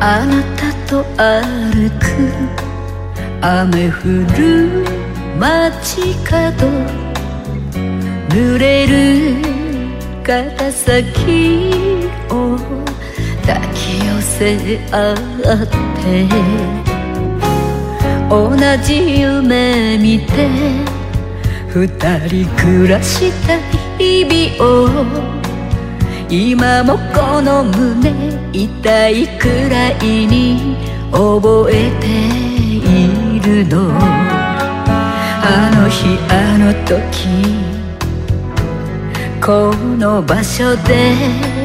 あなたと歩く雨降る街角、濡れる肩先を抱き寄せ合って同じ夢見て二人暮らした日々を今もこの胸痛いくらいに覚えているの。あの日あの時この場所で